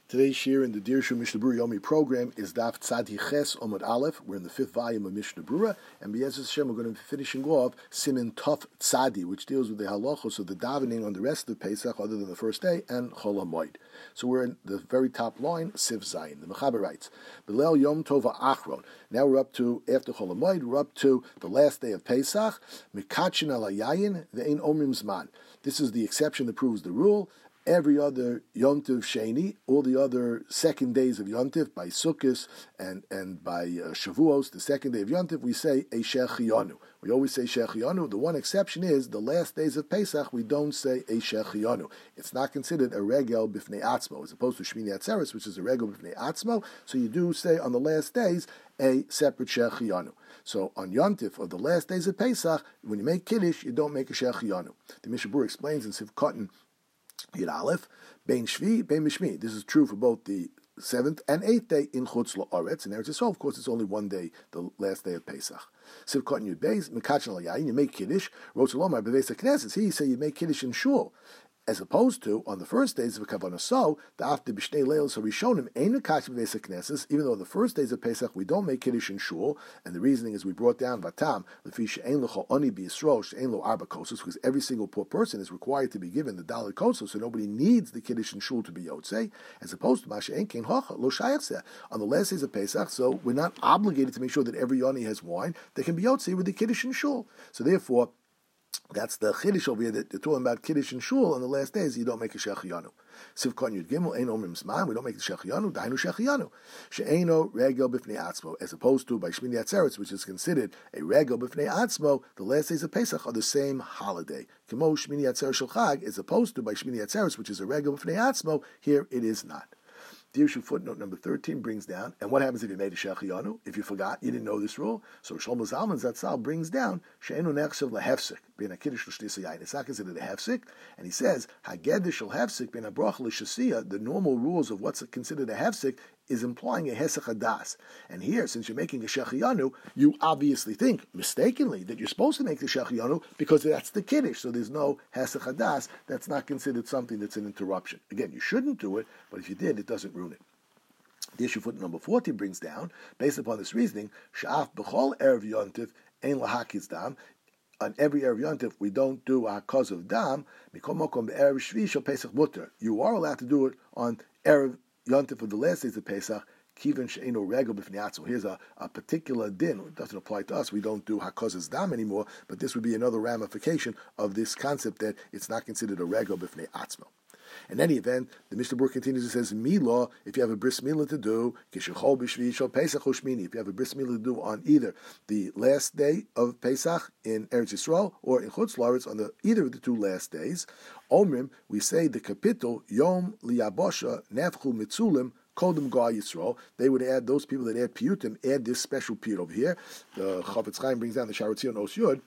Today's shir in the Dirshu Mishnah Berurah Yomi program is Daf Tzadi Ches Omud Aleph. We're in the 5th volume of Mishnah Berurah, and B'Yezras Hashem we're going to be finishing off Siman Tov Tzadi, which deals with the halachos of the davening on the rest of Pesach, other than the first day, and Chol HaMoed. So we're in the very top line, Siv Zayin. The Mechaber writes, B'Leil Yom Tov Achron. Now we're up to, after Chol HaMoed, we're up to the last day of Pesach, Mikachin Al Hayayin Ve'ein Omrim Zman. This is the exception that proves the rule. Every other Yom Tov Sheni, all the other second days of Yom Tov, by Sukkot and by Shavuos, the second day of Yom Tov, we say Eishech Chiyanu. We always say Eishech Chiyanu. The one exception is the last days of Pesach, we don't say Eishech Chiyanu. It's not considered a regel b'fnei atzmo, as opposed to Shmini Atzeres, which is a regel b'fnei atzmo. So you do say on the last days a separate Shech Chiyanu. So on Yom Tov, of the last days of Pesach, when you make Kiddush, you don't make a Shech Chiyanu. The Mishnah Berurah explains in Siv Cotton, Yud Aleph, Bein Shvi, Bein Mishmi. This is true for both the 7th and 8th day in Chutz La'aretz. In Eretz Yisrael, of course, it's only one day, the last day of Pesach. Siv Cotton Yud Beis, Mekachin Al Hayayin, you make Kiddush. Rotz Lomar Beveis HaKnesses. Here you say you make Kiddush in Shul. As opposed to, on the first days of Kavanah So, the after B'shnei Leilos HaRishonim, Ein Mekachin Beveis HaKnesses, even though the first days of Pesach we don't make Kiddush in Shul, and the reasoning is we brought down Vatam, Lefi She'ein L'cho Oni B'Yisrael, She'ein Lo Arba Kosos, because every single poor person is required to be given the Dalet Kosos, so nobody needs the Kiddush in Shul to be Yotzei, as opposed to Masha'ein Kein Hocha, Lo Shayach Zeh, on the last days of Pesach, so we're not obligated to make sure that every Yoni has wine, they can be Yotzei with the Kiddush in Shul. So therefore, that's the Chiddush over here that they're talking about Kiddush and Shul on the last days. You don't make a Shech Chiyanu. Siv Kon Yud Gimel Ein Omrim Zman. We don't make the Shech Chiyanu. Dainu Shech Chiyanu. She'eino Regel B'fnei Atzmo, as opposed to by Shmini Atzeres, which is considered a Regel B'fnei Atzmo. The last days of Pesach are the same holiday. Kemo Shmini Atzeres Shel Chag, as opposed to by Shmini Atzeres, which is a Regel B'fnei Atzmo. Here it is not. Dirshu footnote number 13 brings down, and what happens if you made a Shech Chiyanu? If you forgot, you didn't know this rule. So Shlomo Zalman Zatzal brings down, She'enu Nechshav Lehefsik, bein a Kiddush L'Shtis Hayayin. It's not considered a hefsik, and he says, Hagedish Shel Hefsik, bein a Bracha L'Shasiyah, the normal rules of what's considered a hefsik is implying a Hesach Hadas. And here, since you're making a Shech Chiyanu, you obviously think, mistakenly, that you're supposed to make the Shech Chiyanu because that's the Kiddush, so there's no Hesach Hadas. That's not considered something that's an interruption. Again, you shouldn't do it, but if you did, it doesn't ruin it. The issue footnote number 40 brings down, based upon this reasoning, Sha'af b'chol erev yontif ein lahakiz dam. On every erev yontif, we don't do a cause of dam. Mikol mokom be'erev shvi shel pesach mutter. You are allowed to do it on erev yontif of the last days of Pesach. Kiven she'eno regel b'fnei atzmo. Here's a particular din. It doesn't apply to us. We don't do hakazas dam anymore, but this would be another ramification of this concept that it's not considered a regel b'fnei atzmo. In any event, the Mishnah Berurah continues and says, Milah, if you have a bris milah to do, kishachol b'shvi shel Pesach Hoshmini, if you have a bris milah to do on either the last day of Pesach in Eretz Yisrael or in Chutz La'aretz on either of the two last days, Omrim, we say the capital Yom Liyabosha Nefchu Mitzulim Kodem Ga Yisrael. They would add, those people that add piyutim, add this special piyut over here. The Chafetz Chaim brings down the Sha'ar Tzion Os Yud.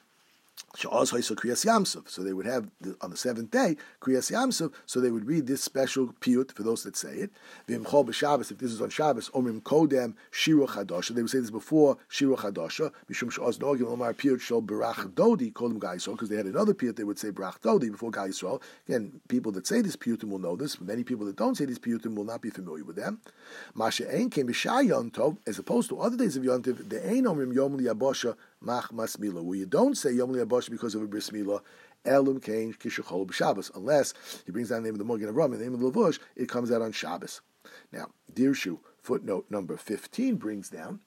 So they would have, on the 7th day, Kriyas Yamsuf, so they would read this special piyut for those that say it. V'imchol b'Shabbos, if this is on Shabbos, Omrim Kodem Shira Chadasha, they would say this before Shira Chadasha, Mishum She'oz Nogim Omar Piyut Shel Barach Dodi, Kodem Gai Yisrael, because they had another piyut, they would say Barach Dodi before Gai Yisrael. Again, people that say this piyutim will know this, many people that don't say this piyutim will not be familiar with them. Masha Ein came B'Shai Yom Tov, as opposed to other days of Yom Tov, the Ein Omrim Yom Liyabosha Mach Mas Milah, where you don't say Yom Liyabosha because of a bris milah, Elum Kain Kishachol b'Shabbos, unless he brings down the name of the Morgan Avram and the name of the Lavush, it comes out on Shabbos. Now, Dirshu footnote number 15 brings down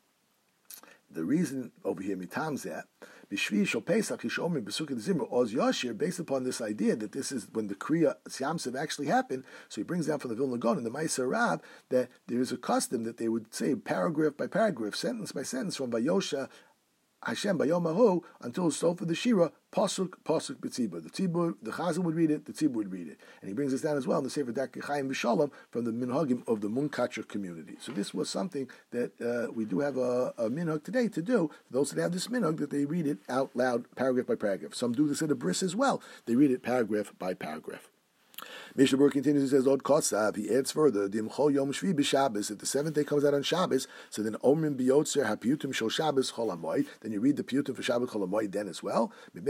the reason over here mitamzeh b'shvi shel Pesach yishomim b'sukkah zimra oz yashir, based upon this idea that this is when the Kriya Yamsuf actually happened. So he brings down from the Vilna Gaon in the Ma'aser Rab that there is a custom that they would say paragraph by paragraph, sentence by sentence from Vayosha Hashem Bayom Ahu until it's sold for the Shira, Pasuk B'tzibur. The Chazan would read it, the Tzibur would read it. And he brings this down as well in the Sefer Darkei Chaim V'Shalom from the Minhagim of the Munkacher community. So this was something that we do have a minhag today to do. For those that have this minhag, that they read it out loud, paragraph by paragraph. Some do this at a bris as well. They read it paragraph by paragraph. Mishnah Berurah continues and says, Lord Kotsav, he adds further, Dimchol Yom Shvi b'Shabbos, if the seventh day comes out on Shabbos, so then Omrim b'Yotzer HaPiyutim Shel Shabbos Chol HaMoed, then you read the Piyutim for Shabbos Chol HaMoed then as well,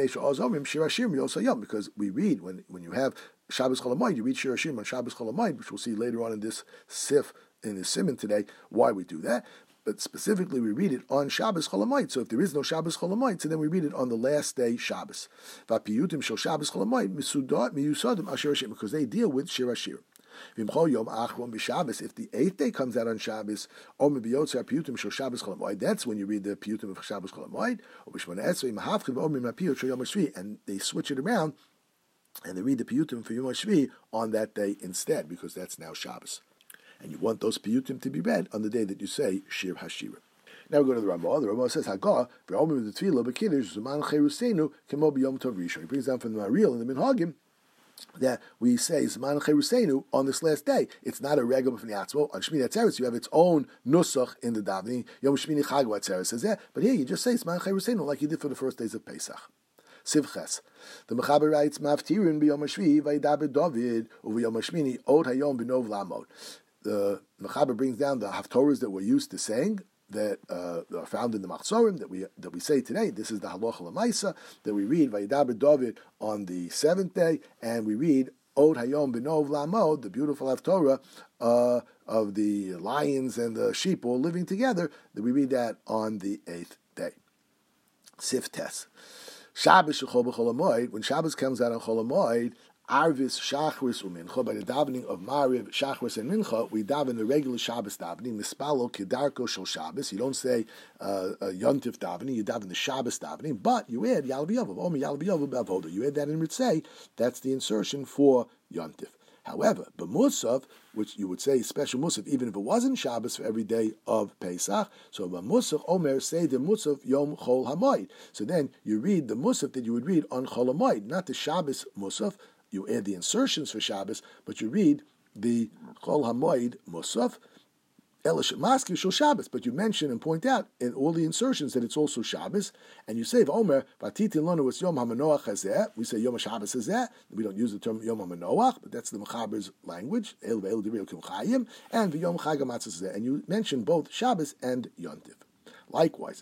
because we read, when you have Shabbos Chol HaMoed, you read Shir Hashirim on Shabbos Chol HaMoed, which we'll see later on in this Sif, in the Siman today, why we do that. But specifically, we read it on Shabbos Chol HaMoed. So if there is no Shabbos Chol HaMoed, so then we read it on the last day Shabbos. V'apiyutim shel Shabbos Chol HaMoed miyusadim asher Hashem, because they deal with Shir Hashirim. V'imchol yom achron b'Shabbos, if the eighth day comes out on Shabbos, or mebiyotzer piyutim shel Shabbos Chol HaMoed, that's when you read the piyutim of Shabbos Chol HaMoed. Or b'shmona esrei mahafchim v'omrim hapiyut shel Yom HaShvi, and they switch it around, and they read the piyutim for Yom HaShvi on that day instead, because that's now Shabbos. And you want those piyutim to be read on the day that you say Shir Hashirim. Now we go to the Ramah. The Ramah says, Hagah, v'omrim the tefillah b'kiddush zuman cheruseinu kemo b'yom tov rishon. He brings down from the Mariel and the Minhagim that we say Zman Cheruseinu on this last day. It's not a regular from the Atzmo. On Shmini Atzeres, you have its own nusach in the davening. Yom Shmini Chag Atzeres says that. But here you just say Zman Cheruseinu like you did for the first days of Pesach. Sivches. The Mechaber writes, Maftirin b'yom hashvi v'yidaber David u'v'yom hashmini od hayom b'nov lamod. The Mechaber brings down the haftorahs that we're used to saying, that are found in the Machzorim that we say today. This is the Halacha L'Maisa that we read Vayidaber David on the seventh day, and we read Od Hayom B'nov Lamod, the beautiful Haftorah of the lions and the sheep all living together. That we read that on the eighth day. Siftes. Shabbos Shechol B'Chol HaMoed, when Shabbos comes out on Chol HaMoed, Arvis, Shachris, Umincha, by the davening of Mariv, Shachris, and Mincha, we daven the regular Shabbos davening, Mispalo, Kedarko, Shel Shabbos. You don't say Yontif davening, you daven the Shabbos davening, but you add Yal B'Yavav, Omi Yal B'Yavav B'Avoda. You add that in Ritzei, that's the insertion for Yontif. However, B'Musaf, which you would say special Musaf, even if it wasn't Shabbos for every day of Pesach, so B'Musaf, Omer, say the Musaf Yom Chol HaMoed. So then you read the Musaf that you would read on Chol HaMoed, not the Shabbos Musaf. You add the insertions for Shabbos, but you read the Chol HaMoed Musaf, Elish Maski Shul Shabbos, but you mention and point out in all the insertions that it's also Shabbos, and you say, Omer, Vatitin Lanu, it's Yom HaManoach Hazeh, we say Yom HaShabbos Hazeh, we don't use the term Yom HaManoach, but that's the Mechaber's language, El Ve'el Divrei Kim Chayim, and the Yom Chag HaMatzah Hazeh, and you mention both Shabbos and Yontif. Likewise,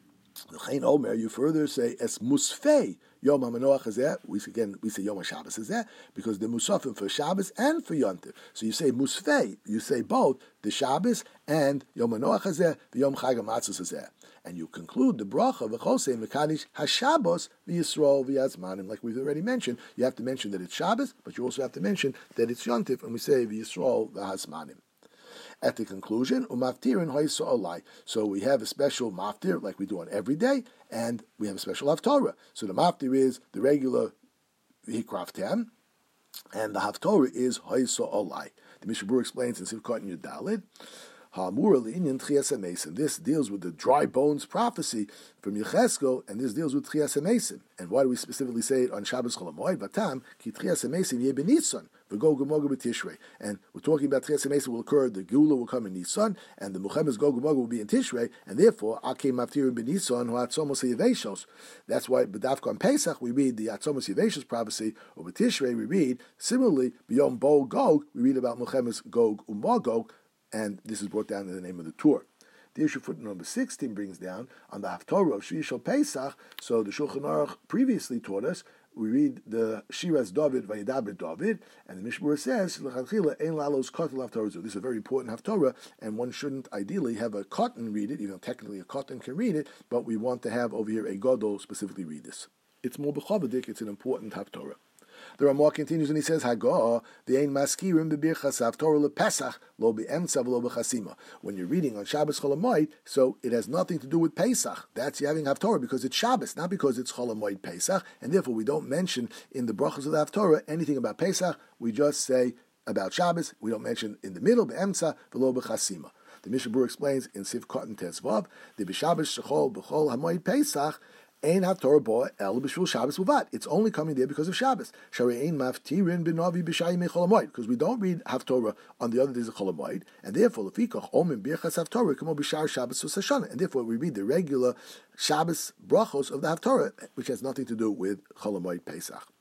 Omer, you further say Es Musfei Yom HaManoach Hazeh. We say Yom HaShabbos Hazeh because the Musafim for Shabbos and for Yontif. So you say Musfei, you say both the Shabbos and Yom HaManoach Hazeh, the Yom Chag HaMatzos Hazeh. And you conclude the bracha v'chosei mekadish haShabbos v'Yisrael v'Yazmanim. Like we've already mentioned, you have to mention that it's Shabbos, but you also have to mention that it's Yontif, and we say v'Yisrael v'Hazmanim. At the conclusion, umaftirin hoysa olai. So we have a special maftir, like we do on every day, and we have a special haftorah. So the maftir is the regular hikraftem, and the haftorah is hoysa olai. The Mishnah Berurah explains in Sivkot and Yudalid, this deals with the dry bones prophecy from Yecheskel, and this deals with Tchias HaMesim. And why do we specifically say it on Shabbos Chol HaMoed? Vatam ki Tchias HaMesim yeh b'Nisan v'go gemoga b'Tishrei. And we're talking about Tchias HaMesim will occur. The Geula will come in Nisan, and the Muchemes Go Gemoga will be in Tishrei, and therefore Akei Maftirim b'Nisan hu Atzomos Yeveshos. That's why B'Davka on Pesach we read the Atzomos Yeveshos prophecy, or b'Tishrei we read similarly B'Yom Bo Gog we read about Muchemes Gog Umagog. And this is brought down in the name of the Torah. The issue footnote number 16 brings down on the Haftorah of Shir Shel Pesach. So the Shulchan Aruch previously taught us, we read the Shiras David Vayidaber David, and the Mishnah Berurah says, Ein lalos kotel Haftorah. This is a very important Haftorah, and one shouldn't ideally have a cotton read it, even though technically a cotton can read it, but we want to have over here a Gadol specifically read this. It's more b'chavadik, it's an important Haftorah. The Ramah continues and he says, Hagah, the ein maskirim bebirchas haftorah lePesach lo be'emtza v'lo b'chasima. When you're reading on Shabbos Chol HaMoed, so it has nothing to do with Pesach. That's you having haftorah because it's Shabbos, not because it's Chol HaMoed Pesach, and therefore we don't mention in the brachas of the haftorah anything about Pesach. We just say about Shabbos. We don't mention in the middle be'emtza v'lo b'chasima. The Mishnah Berurah explains in Sivkot and Tezvav, the b'Shabbos shechol b'chol HaMoed Pesach. Ein haftorah bo el b'shvil Shabbos uvat. It's only coming there because of Shabbos. Sharei ein maftirin b'navi b'shayim Chol HaMoed, because we don't read haftorah on the other days of Chol HaMoed, and therefore lefikach omen birchas haftorah kamo b'shar Shabbos u'sashana, and therefore we read the regular Shabbos brachos of the haftorah, which has nothing to do with Chol HaMoed Pesach.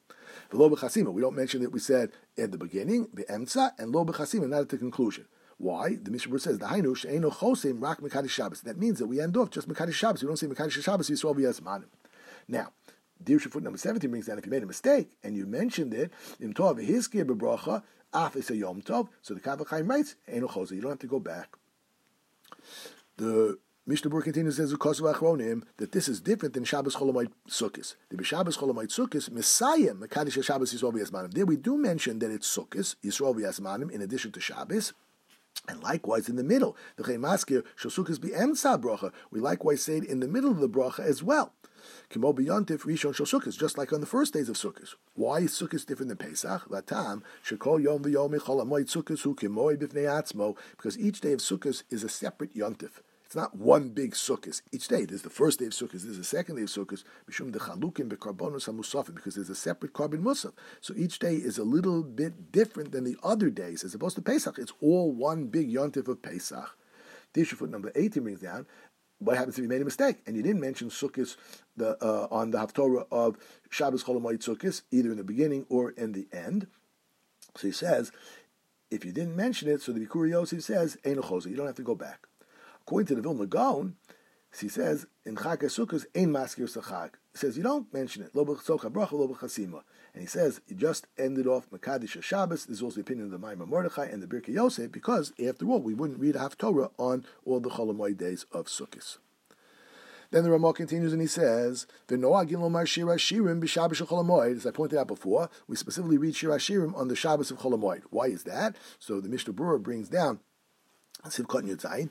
V'lo b'chasima, we don't mention that we said at the beginning, be'emtza, and lo b'chasima, not at the conclusion. Why? The Mishnah says, the Hainu she'eino chosim rak mekadosh Shabbos. That means that we end off just mekadosh Shabbos. We don't say mekadosh Shabbos Yisrael v'yazmanim. Now, Dirsha foot number 17 brings down, if you made a mistake and you mentioned it, im tov v'hizkir b'bracha, af is a yom tov, so the Kaf HaChaim writes, eino chosim. You don't have to go back. The Mishnah Berurah continues, says that this is different than Shabbos Chol Hamoed Sukkos. The Shabbos Chol Hamoed Sukkos, Messiah Mekadosh Shabbos Yisrael v'Yazmanim. There we do mention that it's Sukkos, Yisrael v'Yazmanim, in addition to Shabbos. And likewise in the middle, the Chaymaskir shall Sukkos be Emtza bracha. We likewise say it in the middle of the bracha as well. Kimo b'yontif rishon shel Sukkos, just like on the first days of Sukkos. Why is Sukkos different than Pesach? Latam shekol yom v'yom chol hamoed Sukkos hu kimoi b'fnei atzmo, because each day of Sukkos is a separate yontif. It's not one big Sukkos. Each day, there's the first day of Sukkos, there's the second day of Sukkos, mishum dechalukim bekarbonos hamusafim, because there's a separate carbon musaf. So each day is a little bit different than the other days, as opposed to Pesach. It's all one big yontif of Pesach. Tissue foot number 18 brings down, what happens if you made a mistake and you didn't mention Sukkos on the Haftorah of Shabbos Chol Hamoed Sukkos, either in the beginning or in the end? So he says, if you didn't mention it, so the Bikur Yosef says, Eino Chosa, you don't have to go back. According to the Vilna Gaon, he says, in Chag HaSukkos, Ein Maskir Sachag. He says, you don't mention it. Lo b'chsocha bracha, lo b'chasima. And he says, you just ended off Mekadosh Shabbos. This is also the opinion of the Maimon Mordechai and the Birkei Yosef, because, after all, we wouldn't read Haftorah on all the Chol Hamoed days of Sukkos. Then the Ramah continues and he says, "V'noagin lomar Shir HaShirim b'Shabbos of Chol Hamoed." As I pointed out before, we specifically read Shir HaShirim on the Shabbos of Chol Hamoed. Why is that? So the Mishnah Berurah brings down, because Shir HaShirim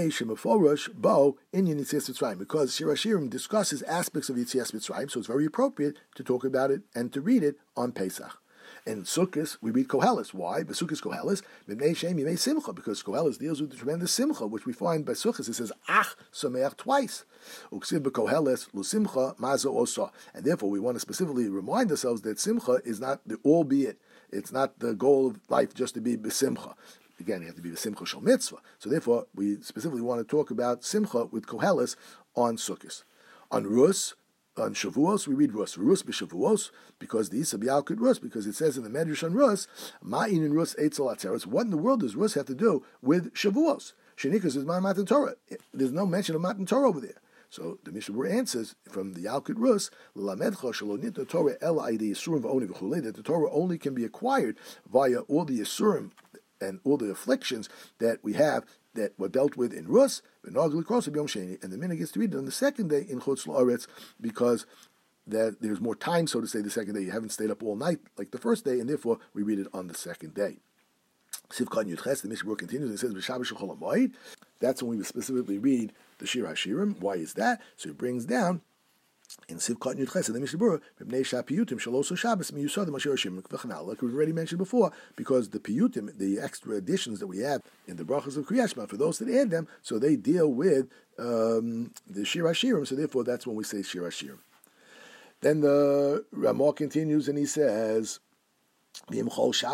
discusses aspects of Yetzias Mitzrayim, so it's very appropriate to talk about it and to read it on Pesach. In Sukkos, we read Koheles. Why? Besukkos Koheles, because Koheles deals with the tremendous simcha, which we find by Sukkos. It says, Ach Sameach twice. Uksiv Koheles, Lusimcha, Mazo Osa. And therefore, we want to specifically remind ourselves that simcha is not the albeit. It's not the goal of life just to be besimcha. Again, you have to be the Simcha Shel Mitzvah. So therefore, we specifically want to talk about Simcha with Koheles on Sukkos. On Rus, on Shavuos, we read Rus. Rus b'Shavuos, because the Isa b'Yalkut Rus, because it says in the Medrash on Rus, Ma'in in Rus Eitzel Atzeres. What in the world does Rus have to do with Shavuos? Shenikas is Matan Torah. There's no mention of Matan Torah over there. So the Mishnah Berurah answers from the Yalkut Rus, L'lamedcha shelo nitna Torah el aidei Yisurim v'oni v'chulei, that the Torah only can be acquired via all the Yisurim and all the afflictions that we have that were dealt with in Rus, and the minhag gets to read it on the second day in Chutz La'aretz, because that there's more time, so to say, the second day. You haven't stayed up all night like the first day, and therefore we read it on the second day. Sivkot Yudches, the Mishnah Berurah continues and says, B'Shabbos Shel Chol Hamoed. That's when we specifically read the Shir HaShirim. Why is that? So he brings down in Sivkot Yudches, the Mishnah Berurah, Mipnei Shapiyutim Shalosu Shabbos Miyusadim Ashir HaShirim V'chanal. Like we've already mentioned before, because the piyutim, the extra additions that we have in the brachas of Kriyat Shema, for those that add them, so they deal with the Shir HaShirim. So therefore, that's when we say Shir HaShirim. Then the Ramah continues and he says, when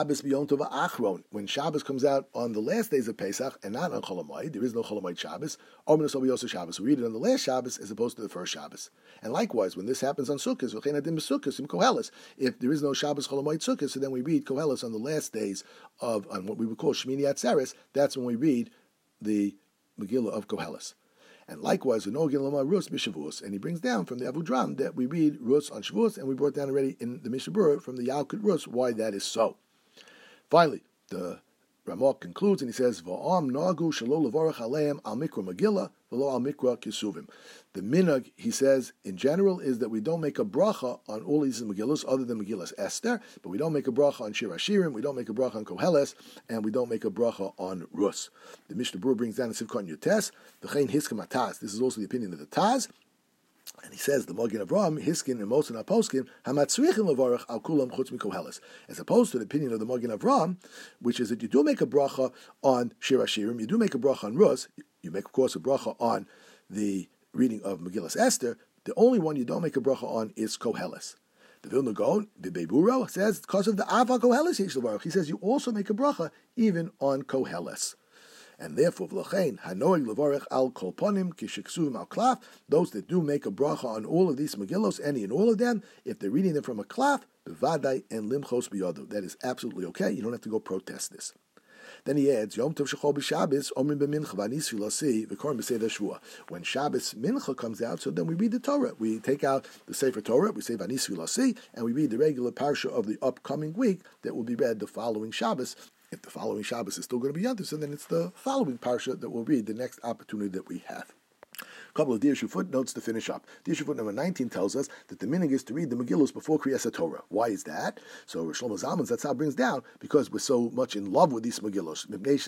Shabbos comes out on the last days of Pesach and not on Chol Hamoed, there is no Chol Hamoed Shabbos, Shabbos. We read it on the last Shabbos as opposed to the first Shabbos. And likewise, when this happens on Sukkos, if there is no Shabbos Chol Hamoed Sukkos, so then we read Koheles on the last days on what we would call Shmini Atzeres. That's when we read the Megillah of Koheles. And likewise, and he brings down from the Avudraham that we read Rus on Shavuos, and we brought down already in the Mishnah Berurah from the Yalkut Rus why that is so. Finally, the Ramah concludes and he says, "Va'am nagu shelo levarach aleim al mikra Megillah v'lo al mikra kisuvim." The minhag, he says, in general, is that we don't make a bracha on all these Megillos other than Megillas Esther, but we don't make a bracha on Shir HaShirim, we don't make a bracha on Koheles, and we don't make a bracha on Rus. The Mishnah Berurah brings down the Sivkot Yutes, the Chayin Hiskim HaTaz. This is also the opinion of the Taz. And he says the Magen Avraham, Hiskin, and Mosin HaPoskim, Hamatzrichim levarach al kulam chutz mikoheles. As opposed to the opinion of the Magen Avraham, which is that you do make a bracha on Shir HaShirim, you do make a bracha on Rus, you make, of course, a bracha on the reading of Megillas Esther. The only one you don't make a bracha on is Koheles. The Vilna Gaon, the Beiburo, says because of the Ava Koheles, he says you also make a bracha even on Koheles. And therefore, v'lachein hanoig levarech al kol ponim kishiksuvim al klaf. Those that do make a bracha on all of these Megillos, any and all of them, if they're reading them from a klaf, bevadai and limchos biyado. That is absolutely okay. You don't have to go protest this. Then he adds, Yom Tov Shechol B'Shabbos, Omrim B'Mincha, V'Anis Filasi, V'Korim B'Seder Shvua. When Shabbos Mincha comes out, so then we read the Torah. We take out the Sefer Torah, we say V'Anis Filasi, and we read the regular parsha of the upcoming week that will be read the following Shabbos. If the following Shabbos is still going to be Yontif, so then it's the following parsha that we'll read the next opportunity that we have. A couple of Dirshu footnotes to finish up. Dirshu footnote number 19 tells us that the minhag is to read the Megillos before Kriyas HaTorah. Why is that? So Rosh Shlomo Zalman Zatzal brings down, because we're so much in love with these Megillos.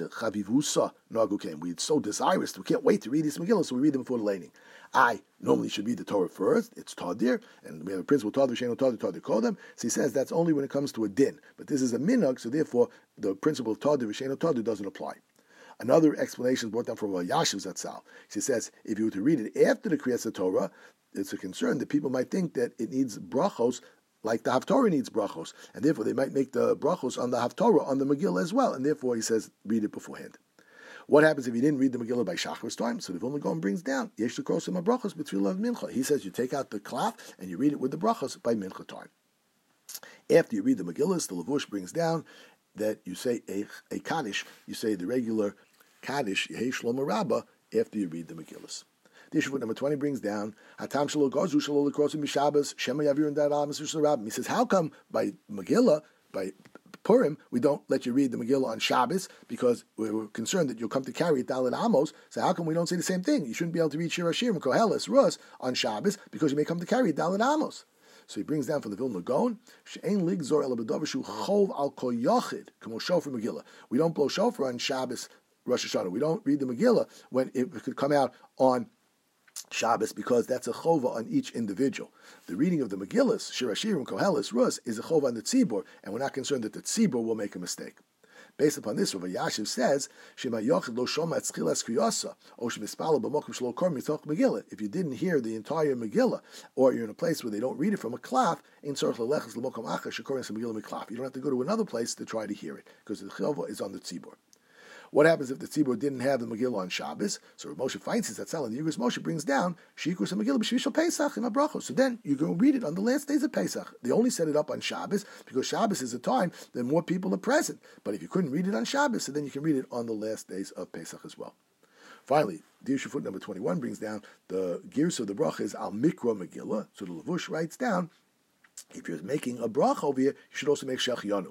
We're so desirous, we can't wait to read these Megillos, so we read them before the laning. I normally should read the Torah first. It's Tadir, and we have a principle Tadir, Sheno Tadir, Tadir Kodem. So he says that's only when it comes to a din. But this is a minhag, so therefore the principle Tadir, Sheno Tadir doesn't apply. Another explanation brought down from Yashiv Zatzal. He says, if you were to read it after the Kriyas HaTorah, it's a concern that people might think that it needs brachos like the Haftorah needs brachos, and therefore they might make the brachos on the Haftorah on the Megillah as well, and therefore he says, read it beforehand. What happens if you didn't read the Megillah by Shachar's time? So the Vilna Gaon brings down, Yesh L'Krosim HaBrachos B'Tfilah Mincha. He says you take out the klaf and you read it with the brachos by Mincha time. After you read the Megillah, the Levush brings down that you say a Kaddish, you say the regular Kaddish, Yehei Shlomo Rabbah, after you read the Megillas. The issue number 20 brings down, Hatam Shelo Gozu Shelo L'Krosim B'Shabbos, Shema Yavir and Dad Al Mr. Rabbah. He says, how come by Megillah, by Purim, we don't let you read the Megillah on Shabbos, because we're concerned that you'll come to carry it Dalet Amos, so how come we don't say the same thing? You shouldn't be able to read Shir HaShirim, Koheles, Rus, on Shabbos, because you may come to carry it Dalet Amos. So he brings down from the Vilna Gaon, She'ein ligzor el b'davar shu chov al kol yachid, k'mo shofar Megillah. We don't blow shofar on Shabbos, Rosh Hashanah. We don't read the Megillah when it could come out on Shabbos, because that's a chova on each individual. The reading of the Megillas, Shir HaShirim, Koheles, Rus, is a chova on the tzibur, and we're not concerned that the tzibur will make a mistake. Based upon this, Rav Yashiv says, Shema Yochid lo shoma et Tchilas Kriyasa, o shemispala b'mokum shelo kor mitoch Megillah. If you didn't hear the entire Megillah, or you're in a place where they don't read it from a klaf, ein tzorich leleches l'mokum achar shekorin Megillah miklaf. You don't have to go to another place to try to hear it, because the chova is on the tzibur. What happens if the tzibur didn't have the Megillah on Shabbos? So Moshe finds it, Zatzal, and the Yigros Moshe brings down Shikus and Megillah b'Shvishal Pesach in Abrachos. So then you go read it on the last days of Pesach. They only set it up on Shabbos because Shabbos is a time that more people are present. But if you couldn't read it on Shabbos, so then you can read it on the last days of Pesach as well. Finally, Dirshu foot number 21 brings down the gears of the bracha is Al Mikra Megillah. So the Levush writes down, if you're making a bracha over here, you should also make Shechianu.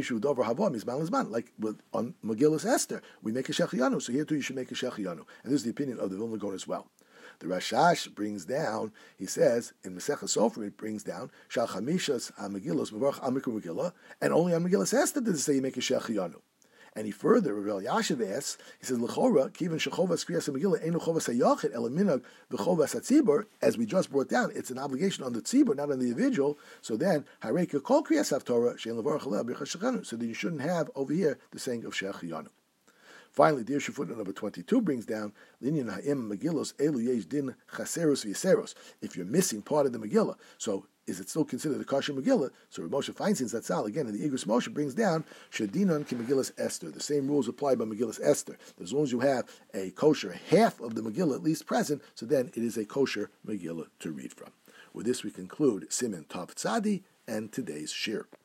Like on Megillas Esther, we make a Shechianu, so here too you should make a Shechianu. And this is the opinion of the Vilna Gaon as well. The Rashash brings down, he says, in Maseches Sofrim, it brings down, Shal Chamishas HaMegillos Mevarach Al Mikra Megillah, and only on Megillas Esther does it say you make a Shechianu. And he further, Rav Yashiv asks, he says, L'chora, kivan shechovas kriyas Megillah, einu chovas hayachid, ela minhag v'chovas hatzibur, as we just brought down, it's an obligation on the tzibur, not on the individual. So then, hareka kol kriyas haftorah, she'en levarach aleh b'chas shechanu. So then you shouldn't have over here the saying of Shechianu. Finally, Dirshu footnote number 22 brings down, Linyan ha'im Megillos elu yesh din chaseros v'yaseros. If you're missing part of the Megillah, so is it still considered a kosher Megillah? So Rav Moshe Feinstein Zatzal, again, in the Igros Moshe, brings down Shadinon ki Megillas Esther. The same rules apply by Megillas Esther. As long as you have a kosher half of the Megillah at least present, so then it is a kosher Megillah to read from. With this, we conclude Siman Tov Tzadi and today's shir.